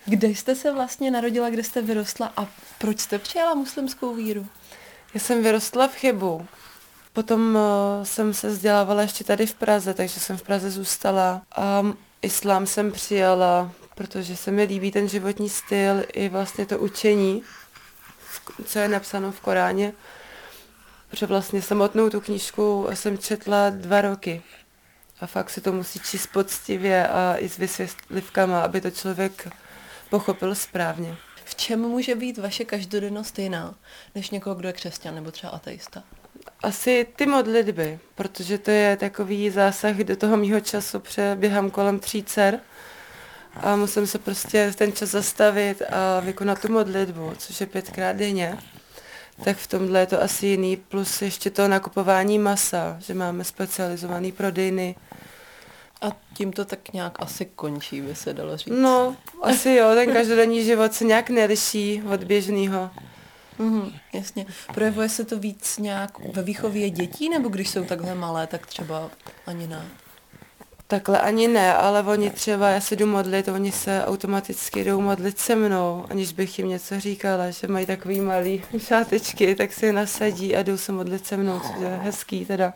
Kde jste se vlastně narodila, kde jste vyrostla a proč jste přijala muslimskou víru? Já jsem vyrostla v Chebu. Potom jsem se vzdělávala ještě tady v Praze, takže jsem v Praze zůstala. A islám jsem přijala, protože se mi líbí ten životní styl i vlastně to učení, co je napsáno v Koráně. Protože vlastně samotnou tu knížku jsem četla 2 roky. A fakt se to musí číst poctivě a i s vysvětlivkama, aby to člověk pochopil správně. V čem může být vaše každodennost jiná, než někoho, kdo je křesťan nebo třeba ateista? Asi ty modlitby, protože to je takový zásah do toho mýho času, běhám kolem 3 dcer a musím se prostě ten čas zastavit a vykonat tu modlitbu, což je 5krát denně. Tak v tomhle je to asi jiný, plus ještě to nakupování masa, že máme specializovaný prodejny. A tím to tak nějak asi končí, by se dalo říct. No, asi jo, ten každodenní život se nějak neliší od běžného. Jasně. Projevuje se to víc nějak ve výchově dětí, nebo když jsou takhle malé, tak třeba ani ne? Takhle ani ne, ale oni třeba, já se jdu modlit, oni se automaticky jdou modlit se mnou, aniž bych jim něco říkala, že mají takový malý šátečky, tak si je nasadí a jdou se modlit se mnou, což je hezký teda.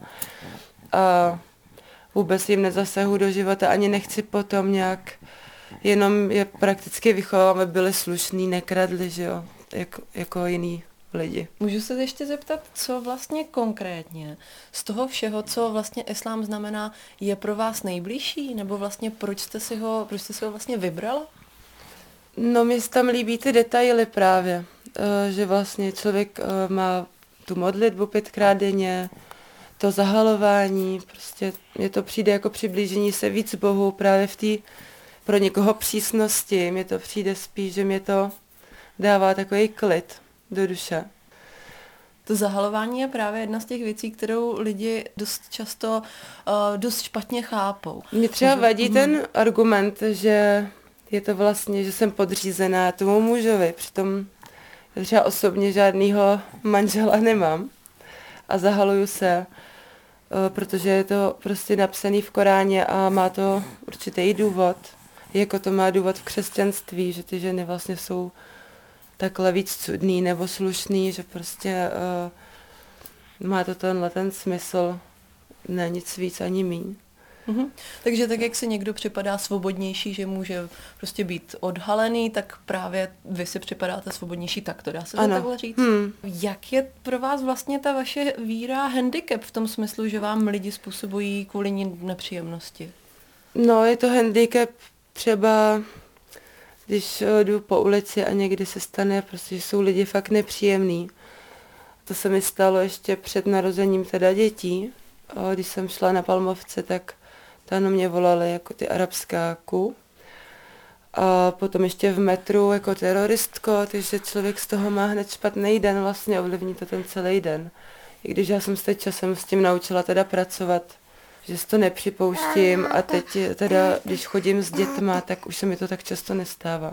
A vůbec jim nezasahu do života, ani nechci potom nějak, jenom je prakticky vychovám, aby byli slušní, nekradli, že jo, jako jiný lidi. Můžu se ještě zeptat, co vlastně konkrétně z toho všeho, co vlastně islám znamená, je pro vás nejbližší? Nebo vlastně proč jste si ho vlastně vybrala? No, mě se tam líbí ty detaily právě, že vlastně člověk má tu modlitbu 5krát denně, to zahalování, prostě mně to přijde jako přiblížení se víc Bohu právě v té pro někoho přísnosti, mně to přijde spíš, že mě to dává takový klid do duše. To zahalování je právě jedna z těch věcí, kterou lidi dost často dost špatně chápou. Mně třeba vadí ten argument, že je to vlastně, že jsem podřízená tomu mužovi, přitom třeba osobně žádnýho manžela nemám a zahaluju se, protože je to prostě napsaný v Koráně a má to určitý důvod, jako to má důvod v křesťanství, že ty ženy vlastně jsou takhle víc cudný nebo slušný, že prostě má to ten smysl, ne nic víc ani míň. Takže tak, jak si někdo připadá svobodnější, že může prostě být odhalený, tak právě vy si připadáte svobodnější, tak to dá se to takhle říct. Jak je pro vás vlastně ta vaše víra handicap v tom smyslu, že vám lidi způsobují kvůli ní nepříjemnosti? No, je to handicap třeba, když jdu po ulici a někdy se stane, prostě, že jsou lidi fakt nepříjemný. To se mi stalo ještě před narozením teda dětí. Když jsem šla na Palmovce, tak tam na mě volali jako ty arabskáku. A potom ještě v metru jako teroristko, takže člověk z toho má hned špatný den, vlastně ovlivní to ten celý den. I když já jsem se časem s tím naučila teda pracovat, že si to nepřipouštím a teď teda, když chodím s dětma, tak už se mi to tak často nestává.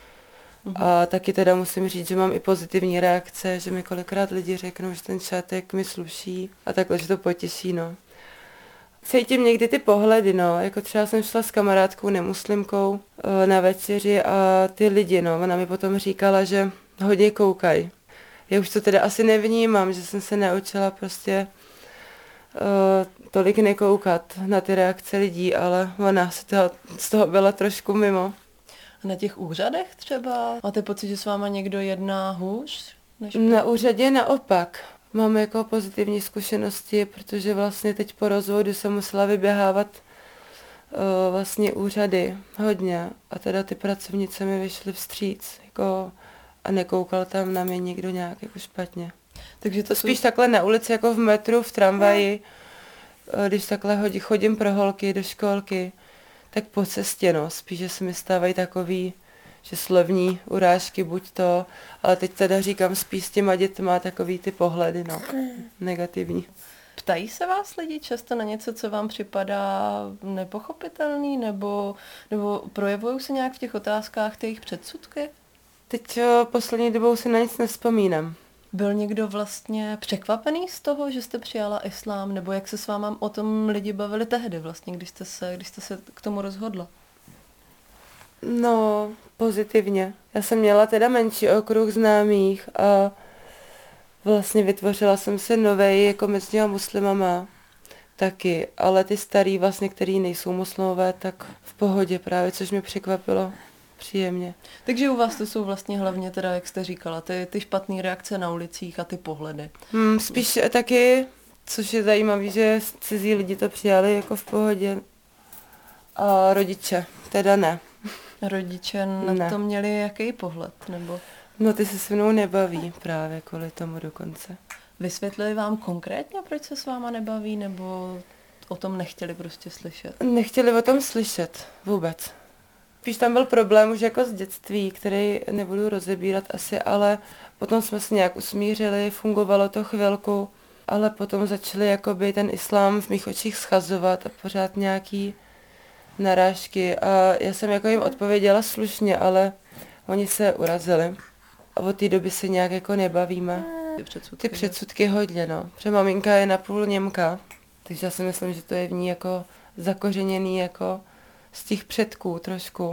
A taky teda musím říct, že mám i pozitivní reakce, že mi kolikrát lidi řeknou, že ten šátek mi sluší a takhle, že to potěší, no. Cítím někdy ty pohledy, no, jako třeba jsem šla s kamarádkou nemuslimkou na večeři a ty lidi, no, ona mi potom říkala, že hodně koukají. Já už to teda asi nevnímám, že jsem se naučila prostě tolik nekoukat na ty reakce lidí, ale ona z toho byla trošku mimo. A na těch úřadech třeba? Máte pocit, že s váma někdo jedná hůř? Na úřadě naopak. Mám jako pozitivní zkušenosti, protože vlastně teď po rozvodu jsem musela vyběhávat vlastně úřady hodně a teda ty pracovnice mi vyšly vstříc jako, a nekoukal tam na mě nikdo nějak jako špatně. Takže to spíš takhle na ulici, jako v metru, v tramvaji, když takhle chodím pro holky do školky, tak po cestě, no, spíš, že se mi stávají takový, že slovní urážky, buď to, ale teď teda říkám spíš s těma dětma takový ty pohledy, no, negativní. Ptají se vás lidi často na něco, co vám připadá nepochopitelný, nebo projevují se nějak v těch otázkách ty jejich předsudky? Teď poslední dobou si na nic nevzpomínám. Byl někdo vlastně překvapený z toho, že jste přijala islám, nebo jak se s váma o tom lidi bavili tehdy vlastně, když jste se k tomu rozhodla? No, pozitivně. Já jsem měla teda menší okruh známých a vlastně vytvořila jsem si novej jako mezi těma muslimama taky, ale ty starý vlastně, který nejsou muslimové, tak v pohodě právě, což mě překvapilo příjemně. Takže u vás to jsou vlastně hlavně teda, jak jste říkala, ty špatné reakce na ulicích a ty pohledy. Spíš taky, což je zajímavé, že cizí lidi to přijali jako v pohodě a rodiče teda ne. Rodiče na to měli jaký pohled, nebo? No ty se se mnou nebaví právě kvůli tomu dokonce. Vysvětlili vám konkrétně, proč se s váma nebaví, nebo o tom nechtěli prostě slyšet? Nechtěli o tom slyšet vůbec. Spíš tam byl problém už jako z dětství, který nebudu rozebírat asi, ale potom jsme se nějak usmířili, fungovalo to chvilku, ale potom začali jakoby ten islám v mých očích schazovat a pořád nějaký narážky a já jsem jako jim odpověděla slušně, ale oni se urazili. A od té doby se nějak jako nebavíme. Ty předsudky hodně, no. Protože maminka je napůl Němka, takže já si myslím, že to je v ní jako zakořeněný jako z těch předků trošku.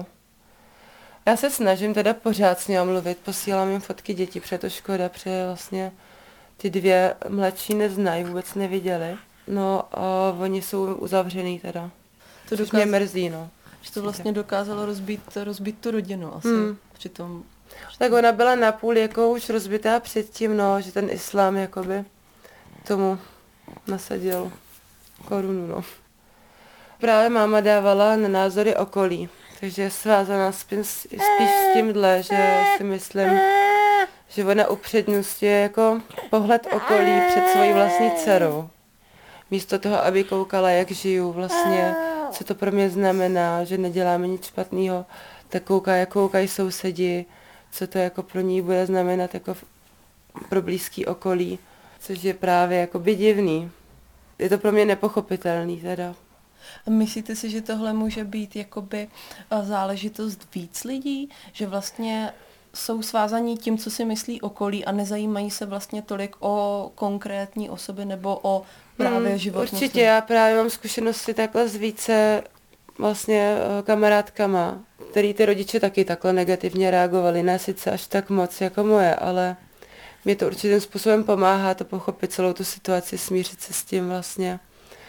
Já se snažím teda pořád s ním mluvit, posílám jim fotky dětí, protože to škoda, protože vlastně ty dvě mladší neznají, vůbec neviděli. No a oni jsou uzavřený teda. To mě mrzí, no. Že to vlastně dokázalo rozbít tu rodinu asi přitom. Tak ona byla napůl jako už rozbitá předtím, no, že ten islám jakoby tomu nasadil korunu, no. Právě máma dávala na názory okolí, takže je svázaná spíš s tímhle, že si myslím, že ona upřednostňuje jako pohled okolí před svojí vlastní dcerou. Místo toho, aby koukala, jak žiju vlastně, co to pro mě znamená, že neděláme nic špatného, tak kouká, jak koukají sousedi, co to jako pro ní bude znamenat jako pro blízký okolí, což je právě jako by divný. Je to pro mě nepochopitelný teda. Myslíte si, že tohle může být jakoby záležitost víc lidí, že vlastně jsou svázaní tím, co si myslí okolí a nezajímají se vlastně tolik o konkrétní osoby nebo o právě život Určitě, muslimů? já právě mám zkušenosti takhle s více vlastně kamarádkama, který ty rodiče taky takhle negativně reagovali, ne sice až tak moc jako moje, ale mě to určitým způsobem pomáhá to pochopit celou tu situaci, smířit se s tím vlastně.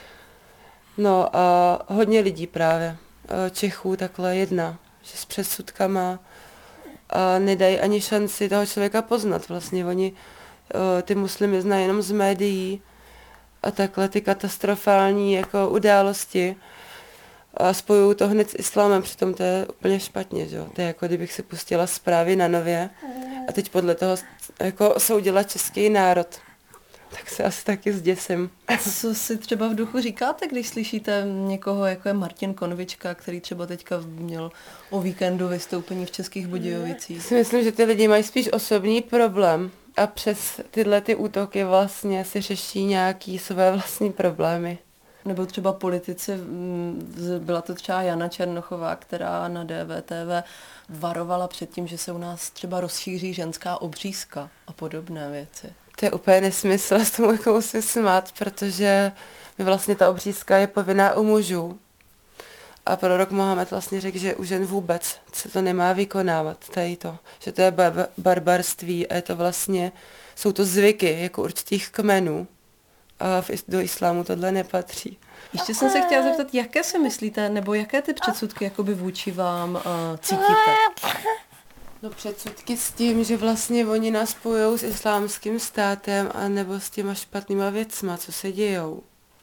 No a hodně lidí právě, Čechů takhle jedna, že s předsudkama a nedají ani šanci toho člověka poznat vlastně. Oni ty muslimy znají jenom z médií a takhle ty katastrofální jako události a spojují to hned s islámem, přitom to je úplně špatně, že? To je jako kdybych si pustila zprávy na Nově a teď podle toho jako soudila český národ. Tak se asi taky zděsím. Co si třeba v duchu říkáte, když slyšíte někoho, jako je Martin Konvička, který třeba teďka měl o víkendu vystoupení v Českých Budějovicích? Si myslím, že ty lidi mají spíš osobní problém a přes tyhle ty útoky vlastně si řeší nějaký své vlastní problémy. Nebo třeba politici, byla to třeba Jana Černochová, která na DVTV varovala před tím, že se u nás třeba rozšíří ženská obřízka a podobné věci. To je úplně nesmysl, s tomu jako musím smát, protože my vlastně ta obřízka je povinná u mužů. A prorok Mohamed vlastně řekl, že u žen vůbec se to nemá vykonávat, tady to, že to je barbarství a je to vlastně, jsou to zvyky jako určitých kmenů a do islámu tohle nepatří. Ještě jsem se chtěla zeptat, jaké si myslíte, nebo jaké ty předsudky jakoby vůči vám cítíte? No předsudky s tím, že vlastně oni nás spojujou s islámským státem a nebo s těma špatnýma věcma, co se dějou.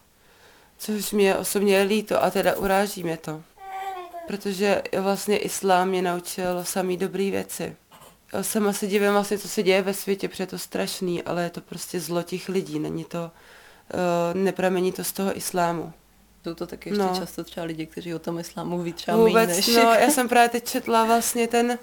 Což mě osobně je líto a teda uráží mě to. Protože vlastně islám mě naučil samý dobrý věci. Já sama se divím vlastně, co se děje ve světě, protože je to strašný, ale je to prostě zlo těch lidí, není to, nepramení to z toho islámu. Jsou to taky ještě často třeba lidi, kteří o tom islámu ví třeba vůbec, méně než... No, já jsem právě teď četla vlastně ten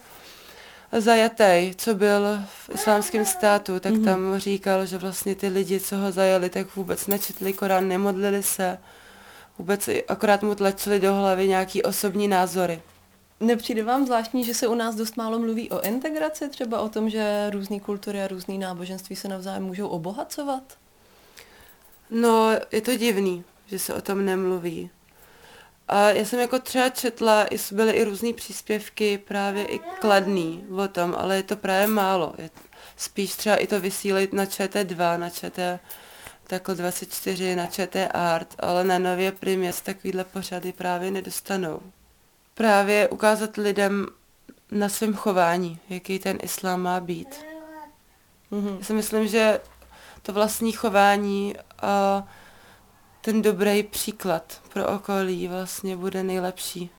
zajatý, co byl v islámském státu, tak tam říkal, že vlastně ty lidi, co ho zajali, tak vůbec nečetli Korán, nemodlili se, vůbec akorát mu tlačili do hlavy nějaký osobní názory. Nepřijde vám zvláštní, že se u nás dost málo mluví o integraci, třeba o tom, že různé kultury a různé náboženství se navzájem můžou obohacovat? No, je to divný, že se o tom nemluví. A já jsem jako třeba četla, byly i různý příspěvky právě i kladný o tom, ale je to právě málo. Spíš třeba i to vysílit na ČT2, na ČT takhle 24, na ČT Art, ale na Nově Primě se takovýhle pořady právě nedostanou. Právě ukázat lidem na svém chování, jaký ten islám má být. Já si myslím, že to vlastní chování a ten dobrý příklad pro okolí vlastně bude nejlepší.